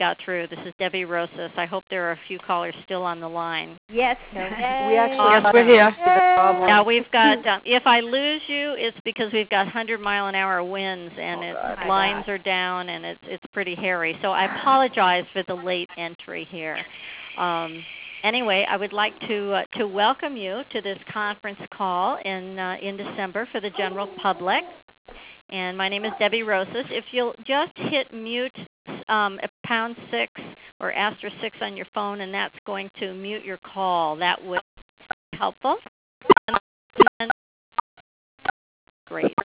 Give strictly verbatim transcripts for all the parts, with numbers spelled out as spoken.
got through. This is Debbie Rosas. I hope there are a few callers still on the line. Yes. We actually Awesome. have we're here. Now we've got, um, if I lose you, it's because we've got one hundred mile an hour winds and Oh, it's, God. lines are down and it's it's pretty hairy. So I apologize for the late entry here. Um, anyway, I would like to uh, to welcome you to this conference call in uh, in December for the general public. And my name is Debbie Rosas. If you'll just hit mute um, pound six or asterisk six on your phone, and that's going to mute your call, that would be helpful. And then, great.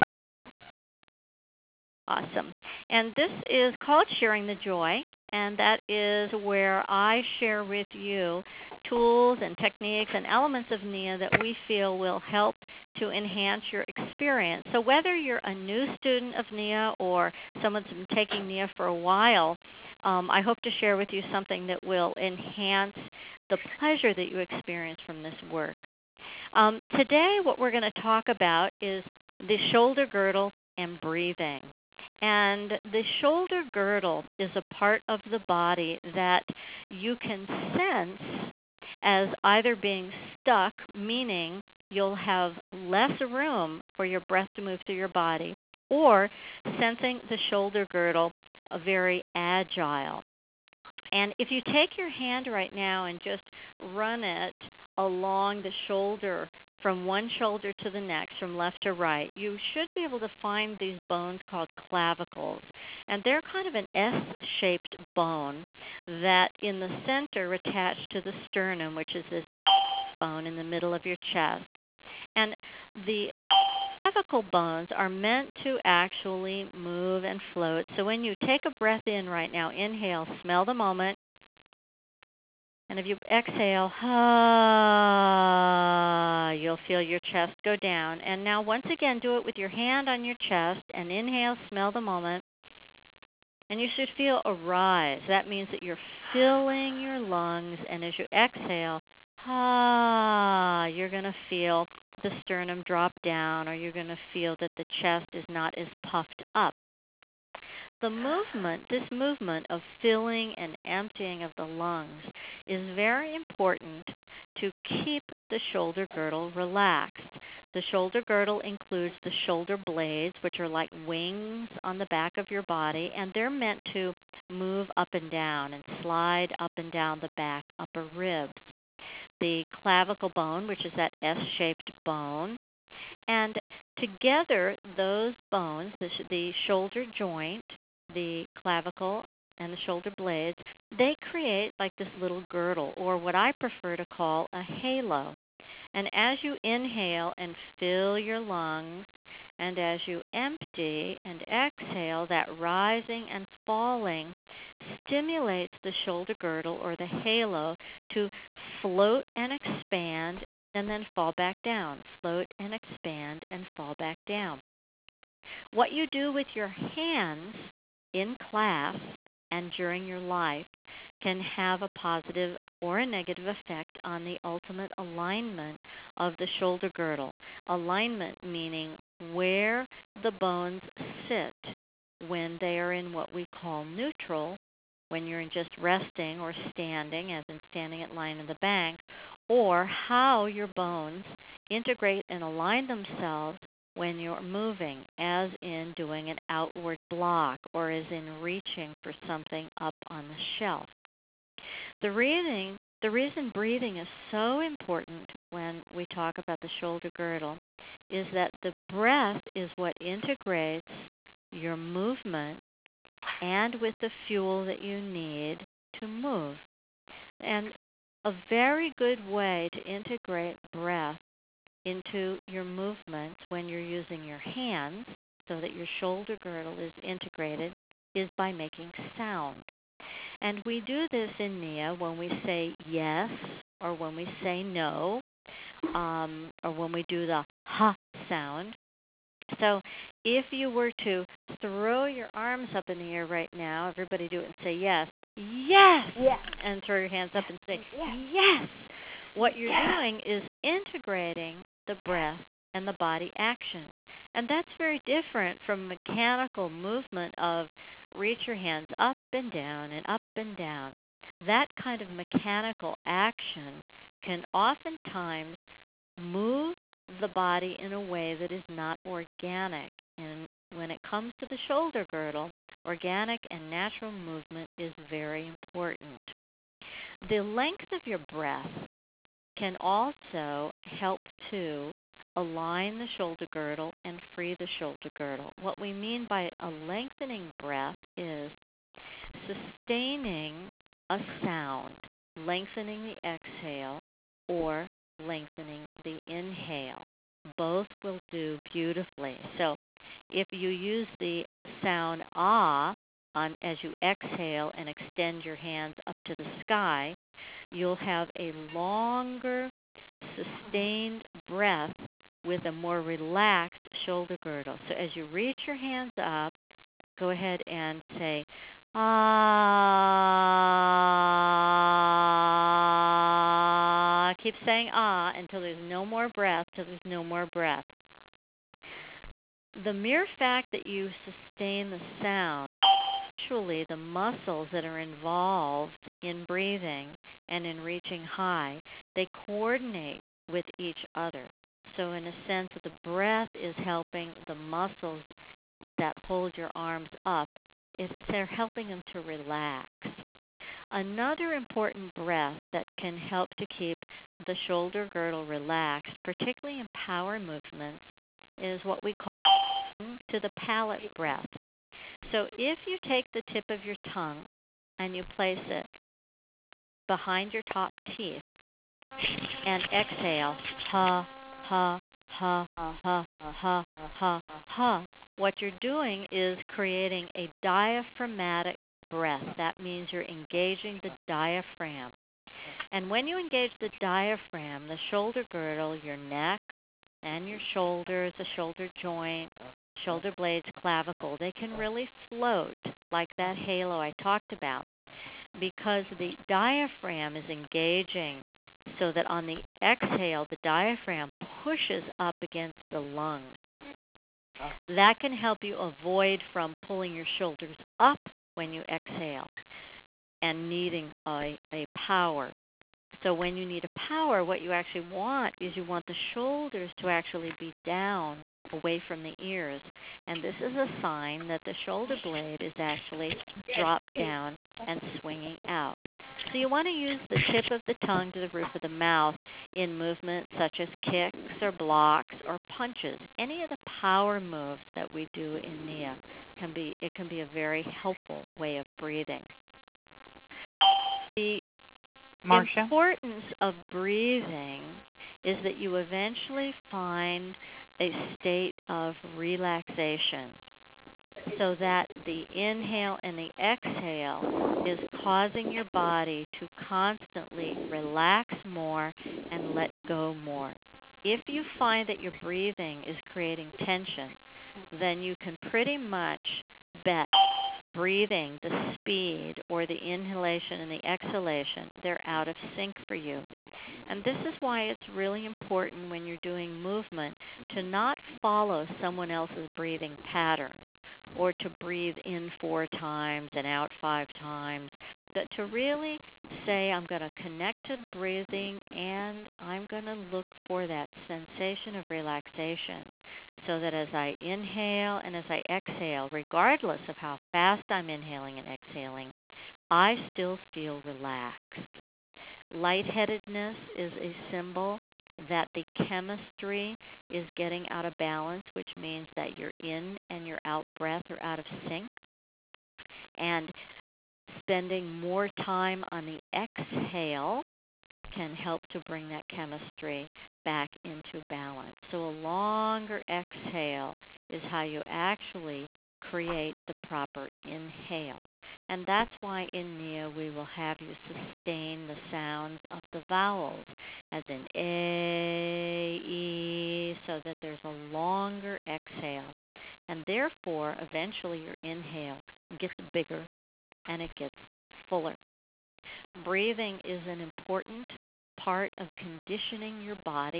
Awesome. And this is called Sharing the Joy, and that is where I share with you tools and techniques and elements of N I A that we feel will help to enhance your experience. So whether you're a new student of N I A or someone's been taking N I A for a while, um, I hope to share with you something that will enhance the pleasure that you experience from this work. Um, today what we're going to talk about is the shoulder girdle and breathing. And the shoulder girdle is a part of the body that you can sense as either being stuck, meaning you'll have less room for your breath to move through your body, or sensing the shoulder girdle uh, very agile. And if you take your hand right now and just run it along the shoulder, from one shoulder to the next, from left to right, you should be able to find these bones called clavicles. And they're kind of an S-shaped bone that in the center attached to the sternum, which is this bone in the middle of your chest. And the clavicle bones are meant to actually move and float. So when you take a breath in right now, inhale, smell the moment. And if you exhale, ah, you'll feel your chest go down. And now once again, do it with your hand on your chest and inhale, smell the moment. And you should feel a rise. That means that you're filling your lungs. And as you exhale, ah, you're going to feel the sternum drop down, or you're going to feel that the chest is not as puffed up. The movement, this movement of filling and emptying of the lungs is very important to keep the shoulder girdle relaxed. The shoulder girdle includes the shoulder blades, which are like wings on the back of your body, and they're meant to move up and down and slide up and down the back upper ribs. The clavicle bone, which is that S-shaped bone, and together those bones, the, sh- the shoulder joint, the clavicle, and the shoulder blades, they create like this little girdle, or what I prefer to call a halo. And as you inhale and fill your lungs, and as you empty and exhale, that rising and falling stimulates the shoulder girdle or the halo to float and expand and then fall back down, float and expand and fall back down. What you do with your hands in class and during your life can have a positive or a negative effect on the ultimate alignment of the shoulder girdle. Alignment meaning where the bones sit when they are in what we call neutral, when you're in just resting or standing, as in standing at line in the bank, or how your bones integrate and align themselves when you're moving, as in doing an outward block or as in reaching for something up on the shelf. The reason, the reason breathing is so important when we talk about the shoulder girdle is that the breath is what integrates your movement and with the fuel that you need to move. And a very good way to integrate breath into your movements when you're using your hands so that your shoulder girdle is integrated is by making sound. And we do this in N I A when we say yes or when we say no, um, or when we do the ha sound. So if you were to throw your arms up in the air right now, everybody do it and say yes, yes, Yes. and throw your hands up and say Yes. yes. What you're doing is integrating the breath and the body action. And that's very different from mechanical movement of reach your hands up and down and up and down. That kind of mechanical action can oftentimes move the body in a way that is not organic. And when it comes to the shoulder girdle, organic and natural movement is very important. The length of your breath can also help to align the shoulder girdle and free the shoulder girdle. What we mean by a lengthening breath is sustaining a sound, lengthening the exhale, or lengthening the inhale. Both will do beautifully. So if you use the sound ah on, as you exhale and extend your hands up to the sky, you'll have a longer, sustained breath with a more relaxed shoulder girdle. So as you reach your hands up, go ahead and say, ah. Keep saying ah until there's no more breath, till there's no more breath. The mere fact that you sustain the sound, actually the muscles that are involved in breathing and in reaching high, they coordinate with each other. So in a sense, the breath is helping the muscles that hold your arms up. It's, they're helping them to relax. Another important breath that can help to keep the shoulder girdle relaxed, particularly in power movements, is what we call to the palate breath. So if you take the tip of your tongue and you place it behind your top teeth and exhale, ha, ha, ha, ha, ha, ha, ha, what you're doing is creating a diaphragmatic breath. That means you're engaging the diaphragm. And when you engage the diaphragm, the shoulder girdle, your neck, and your shoulders, the shoulder joint, shoulder blades, clavicle, they can really float like that halo I talked about, because the diaphragm is engaging so that on the exhale, the diaphragm pushes up against the lungs. That can help you avoid from pulling your shoulders up when you exhale and needing a, a power. So when you need a power, what you actually want is you want the shoulders to actually be down away from the ears. And this is a sign that the shoulder blade is actually dropped down and swinging out. So you want to use the tip of the tongue to the roof of the mouth in movements such as kicks or blocks or punches. Any of the power moves that we do in Nia can be, it can be a very helpful way of breathing. The Marcia? importance of breathing is that you eventually find a state of relaxation, so that the inhale and the exhale is causing your body to constantly relax more and let go more. If you find that your breathing is creating tension, then you can pretty much bet breathing, the speed, or the inhalation and the exhalation, they're out of sync for you. And this is why it's really important when you're doing movement to not follow someone else's breathing pattern, or to breathe in four times and out five times, but to really say, I'm going to connect to breathing and I'm going to look for that sensation of relaxation, so that as I inhale and as I exhale, regardless of how fast I'm inhaling and exhaling, I still feel relaxed. Lightheadedness is a symbol that the chemistry is getting out of balance, which means that your in and your out breath are out of sync. And spending more time on the exhale can help to bring that chemistry back into balance. So a longer exhale is how you actually create the proper inhale. And that's why in Nia we will have you sustain the sounds of the vowels, as in A, E, so that there's a longer exhale. And therefore, eventually your inhale gets bigger and it gets fuller. Breathing is an important part of conditioning your body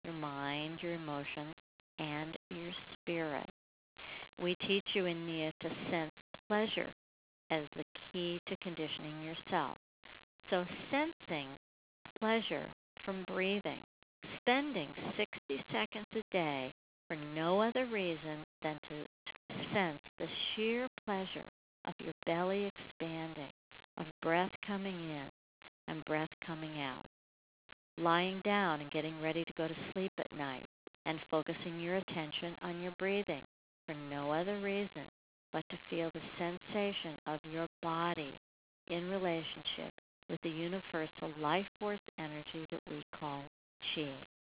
your mind, your emotions, and your spirit. We teach you in Nia to sense pleasure as the key to conditioning yourself. So sensing pleasure from breathing, spending sixty seconds a day for no other reason than to sense the sheer pleasure of your belly expanding, of breath coming in and breath coming out. Lying down and getting ready to go to sleep at night and focusing your attention on your breathing for no other reason but to feel the sensation of your body in relationship with the universal life force energy that we call Qi.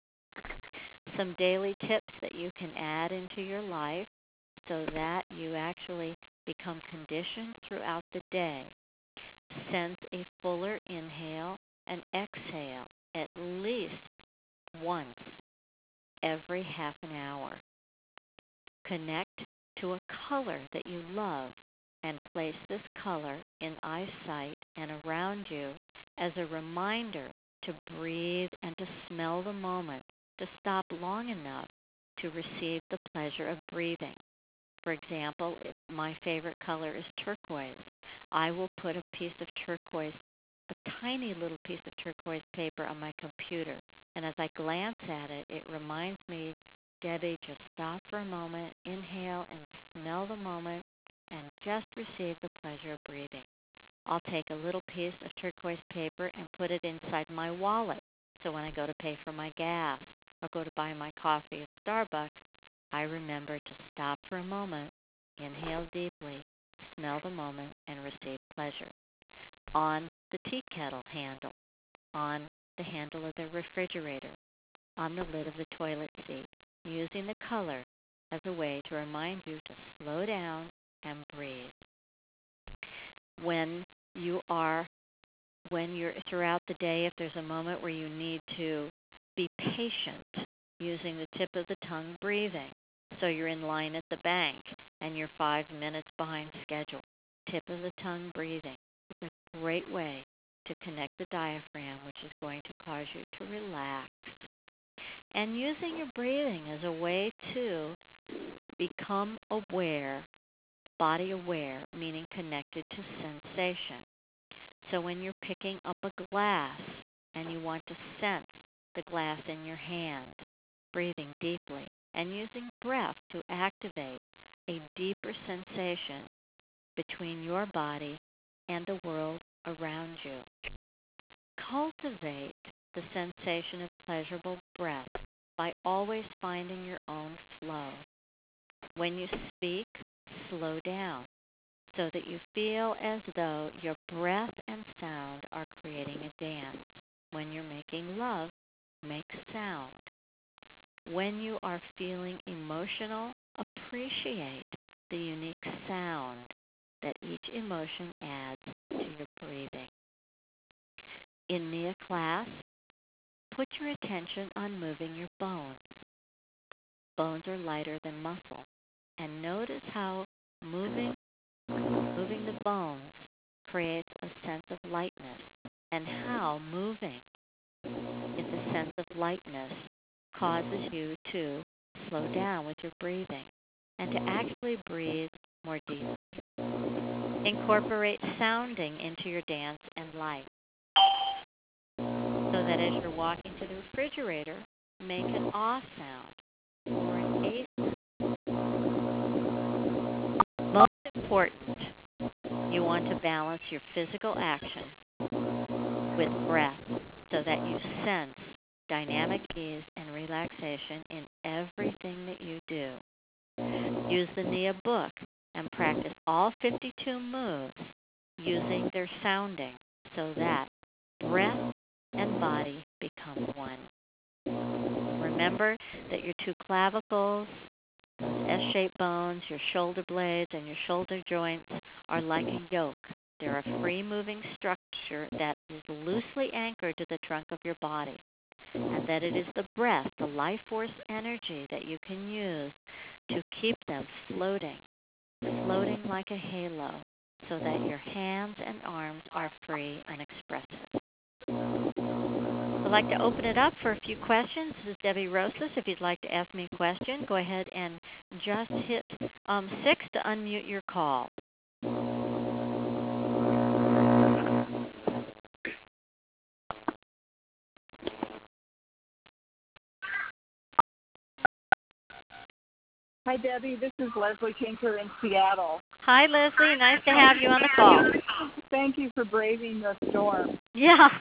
Some daily tips that you can add into your life so that you actually become conditioned throughout the day. Sense a fuller inhale and exhale at least once every half an hour. Connect to a color that you love and place this color in eyesight and around you as a reminder to breathe and to smell the moment, to stop long enough to receive the pleasure of breathing. For example, if my favorite color is turquoise, I will put a piece of turquoise, a tiny little piece of turquoise paper on my computer. And as I glance at it, it reminds me, Debbie, just stop for a moment, inhale and smell the moment, and just receive the pleasure of breathing. I'll take a little piece of turquoise paper and put it inside my wallet. So when I go to pay for my gas or go to buy my coffee at Starbucks, I remember to stop for a moment, inhale deeply, smell the moment, and receive pleasure. On the tea kettle handle, on the handle of the refrigerator, on the lid of the toilet seat, using the color as a way to remind you to slow down and breathe. When you are, when you're throughout the day, if there's a moment where you need to be patient, using the tip of the tongue breathing. So you're in line at the bank and you're five minutes behind schedule. Tip of the tongue breathing is a great way to connect the diaphragm, which is going to cause you to relax. And using your breathing as a way to become aware, body aware, meaning connected to sensation. So when you're picking up a glass and you want to sense the glass in your hand, breathing deeply and using breath to activate a deeper sensation between your body and the world around you. Cultivate the sensation of pleasurable breath by always finding your own flow. When you speak, slow down so that you feel as though your breath and sound are creating a dance. When you're making love, make sound. When you are feeling emotional, appreciate the unique sound that each emotion adds to your breathing. In Nia class, put your attention on moving your bones. Bones are lighter than muscle, and notice how moving moving the bones creates a sense of lightness, and how moving in the sense of lightness causes you to slow down with your breathing and to actually breathe more deeply. Incorporate sounding into your dance and life so that as you're walking to the refrigerator, make an ah sound or an a sound. Most important, you want to balance your physical action with breath so that you sense dynamic ease and relaxation in everything that you do. Use the Nia book and practice all fifty-two moves using their sounding so that breath and body become one. Remember that your two clavicles, S-shaped bones, your shoulder blades, and your shoulder joints are like a yoke. They're a free-moving structure that is loosely anchored to the trunk of your body, and that it is the breath, the life force energy that you can use to keep them floating, floating like a halo, so that your hands and arms are free and expressive. So I'd like to open it up for a few questions. This is Debbie Rosas. If you'd like to ask me a question, go ahead and just hit um, six to unmute your call. Hi, Debbie. This is Leslie Tinker in Seattle. Hi, Leslie. Nice to have you on the call. Thank you for braving the storm. Yeah.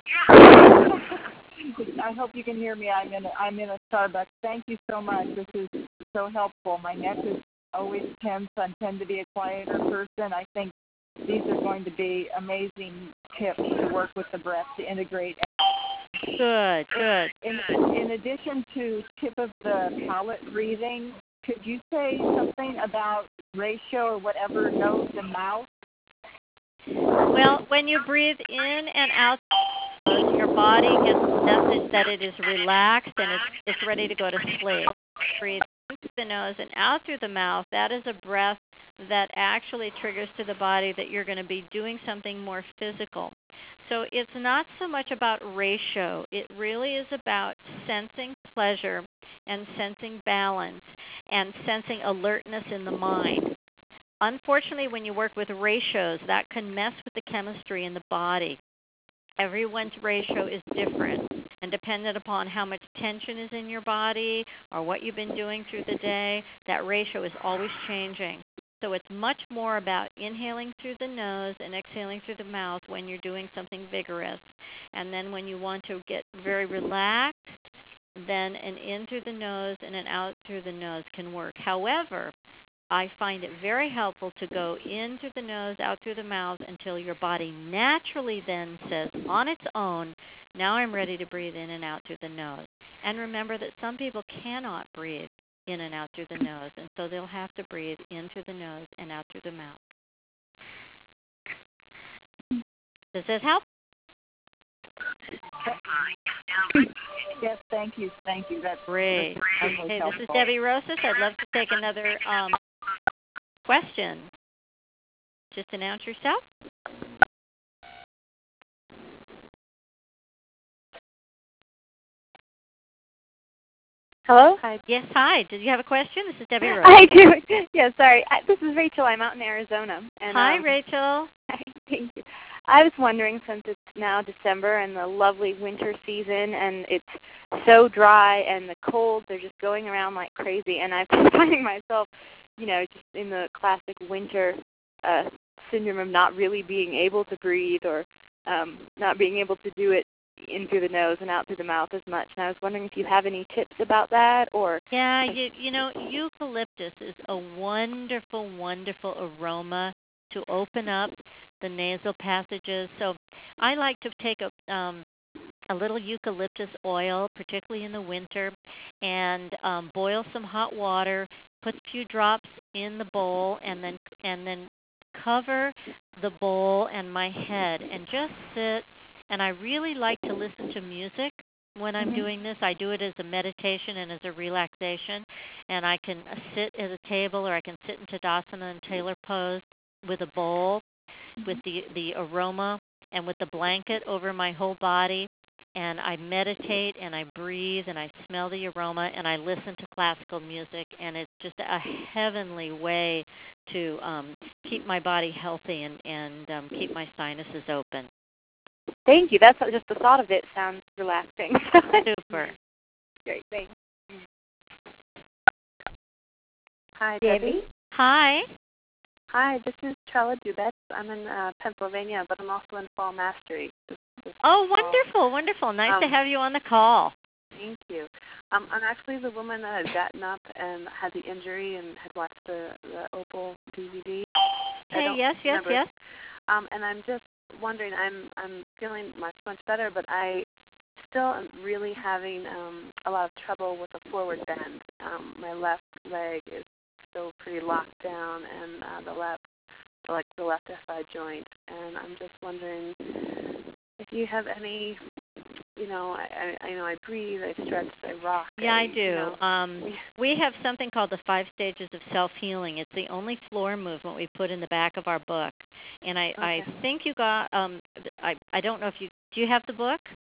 I hope you can hear me. I'm in a, I'm in a Starbucks. Thank you so much. This is so helpful. My neck is always tense. I tend to be a quieter person. I think these are going to be amazing tips to work with the breath to integrate. Good, good. In, in addition to tip of the palate breathing, could you say something about ratio or whatever, nose and mouth? Well, when you breathe in and out, your body gets the message that it is relaxed and it's, it's ready to go to sleep. Breathe in through the nose and out through the mouth. That is a breath that actually triggers to the body that you're going to be doing something more physical. So it's not so much about ratio. It really is about sensing pleasure and sensing balance and sensing alertness in the mind. Unfortunately, when you work with ratios, that can mess with the chemistry in the body. Everyone's ratio is different, and dependent upon how much tension is in your body or what you've been doing through the day, that ratio is always changing. So it's much more about inhaling through the nose and exhaling through the mouth when you're doing something vigorous. And then when you want to get very relaxed, then an in through the nose and an out through the nose can work. However, I find it very helpful to go in through the nose, out through the mouth until your body naturally then says on its own, now I'm ready to breathe in and out through the nose. And remember that some people cannot breathe in and out through the nose, and so they'll have to breathe in through the nose and out through the mouth. Does this help? Yes, thank you. Thank you. That's great. That's okay, helpful. This is Debbie Rosas. I'd love to take another um, question. Just announce yourself. Hello? Hi. Yes, hi. Did you have a question? This is Debbie Rose. I do. Yeah, sorry. I, this is Rachel. I'm out in Arizona. And, hi, um, Rachel. Hi. Thank you. I was wondering, since it's now December and the lovely winter season, and it's so dry and the colds are just going around like crazy, and I've been finding myself, you know, just in the classic winter uh, syndrome of not really being able to breathe or um, not being able to do it in through the nose and out through the mouth as much. And I was wondering if you have any tips about that, or yeah, you, you know, eucalyptus is a wonderful, wonderful aroma to open up the nasal passages. So I like to take a um, a little eucalyptus oil, particularly in the winter, and um, boil some hot water. Put a few drops in the bowl, and then and then cover the bowl and my head, and just sit. And I really like to listen to music when I'm mm-hmm. doing this. I do it as a meditation and as a relaxation. And I can sit at a table, or I can sit in Tadasana and Taylor pose with a bowl, mm-hmm. with the, the aroma and with the blanket over my whole body. And I meditate and I breathe and I smell the aroma and I listen to classical music. And it's just a heavenly way to um, keep my body healthy and, and um, keep my sinuses open. Thank you. That's just the thought of it sounds relaxing. Super. Great. Thanks. Hi, Debbie. Hi. Hi, this is Trella Dubetz. I'm in uh, Pennsylvania, but I'm also in Fall Mastery. This, this oh, wonderful, fall. wonderful. Nice um, to have you on the call. Thank you. Um, I'm actually the woman that had gotten up and had the injury and had watched the, the Opal D V D. Okay, yes, yes, remember. yes. Um, and I'm just wondering, I'm I'm feeling much, much better, but I still am really having um, a lot of trouble with a forward bend. Um, my left leg is still pretty locked down, and uh, the left, like the left S I joint. And I'm just wondering if you have any, you know, I, I, I know I breathe, I stretch, I rock. Yeah, I, I do. You know. um, we have something called the five stages of self-healing. It's the only floor movement we put in the back of our book. And I, okay. I think you got, um, I, I don't know if you, do you have the book?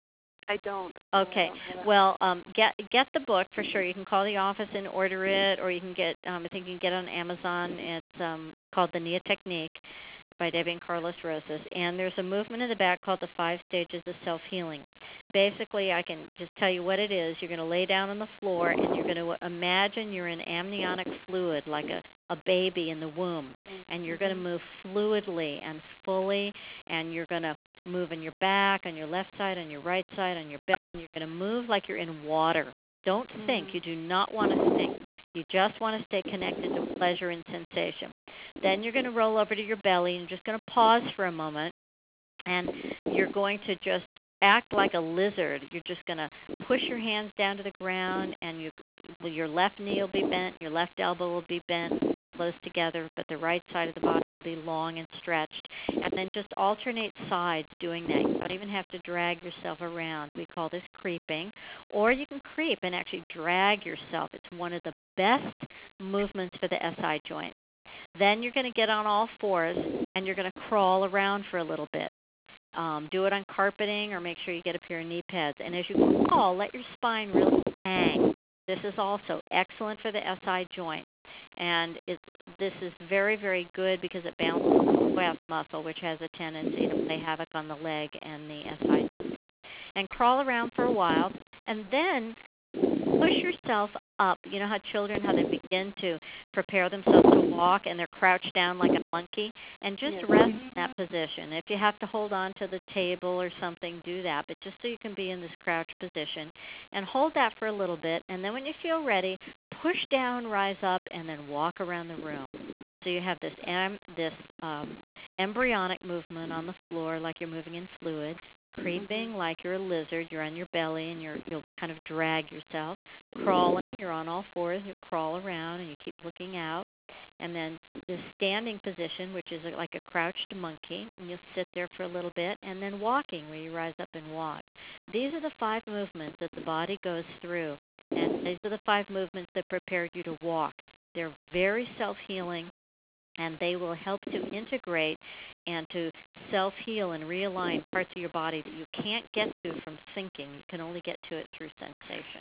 I don't. Okay. No, I don't have it. Well, um, get get the book for sure. You can call the office and order it, or you can get. Um, I think you can get it on Amazon. It's um, called the Nia Technique by Debbie and Carlos Rosas. And there's a movement in the back called the Five Stages of Self-Healing. Basically, I can just tell you what it is. You're going to lay down on the floor, and you're going to imagine you're in amniotic fluid, like a, a baby in the womb. And you're going to move fluidly and fully, and you're going to move on your back, on your left side, on your right side, on your belly. And you're going to move like you're in water. Don't think. You do not want to think. You just want to stay connected to pleasure and sensation. Then you're going to roll over to your belly, and you're just going to pause for a moment, and you're going to just act like a lizard. You're just going to push your hands down to the ground, and you, your left knee will be bent, your left elbow will be bent, close together, but the right side of the body will be long and stretched. And then just alternate sides doing that. You don't even have to drag yourself around. We call this creeping. Or you can creep and actually drag yourself. It's one of the best movements for the S I joint. Then you're going to get on all fours, and you're going to crawl around for a little bit. Um, do it on carpeting, or make sure you get a pair of knee pads. And as you crawl, let your spine really hang. This is also excellent for the S I joint. And it, this is very, very good because it balances the psoas muscle, which has a tendency to play havoc on the leg and the S I. And crawl around for a while, and then push yourself up. You know how children, how they begin to prepare themselves to walk, and they're crouched down like a monkey? And just Yes. rest in that position. If you have to hold on to the table or something, do that. But just so you can be in this crouch position. And hold that for a little bit. And then when you feel ready, push down, rise up, and then walk around the room. So you have this, em- this um, embryonic movement on the floor like you're moving in fluid. Creeping like you're a lizard, you're on your belly, and you're, you'll kind of drag yourself. Crawling, you're on all fours, you crawl around, and you keep looking out. And then the standing position, which is like a crouched monkey, and you'll sit there for a little bit. And then walking, where you rise up and walk. These are the five movements that the body goes through. And these are the five movements that prepare you to walk. They're very self-healing, and they will help to integrate and to self-heal and realign parts of your body that you can't get to from thinking. You can only get to it through sensation.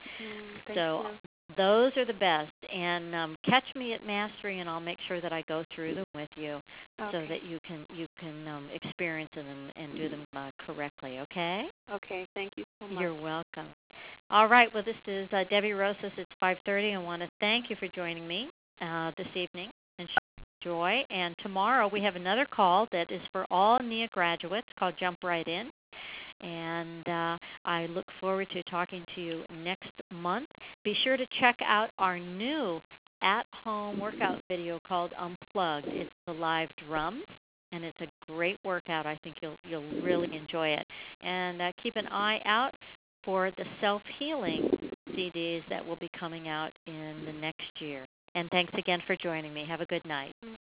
Mm, thank So you. those are the best. And um, catch me at Mastery, and I'll make sure that I go through them with you Okay. so that you can you can um, experience them and, and do them uh, correctly, okay? Okay, thank you so much. You're welcome. All right, well, this is uh, Debbie Rosas. It's five thirty. I want to thank you for joining me uh, this evening. And joy. And tomorrow we have another call that is for all Nia graduates called Jump Right In. And uh, I look forward to talking to you next month. Be sure to check out our new at-home workout video called Unplugged. It's the live drums, and it's a great workout. I think you'll you'll really enjoy it. And uh, keep an eye out for the self-healing C Ds that will be coming out in the next year. And thanks again for joining me. Have a good night.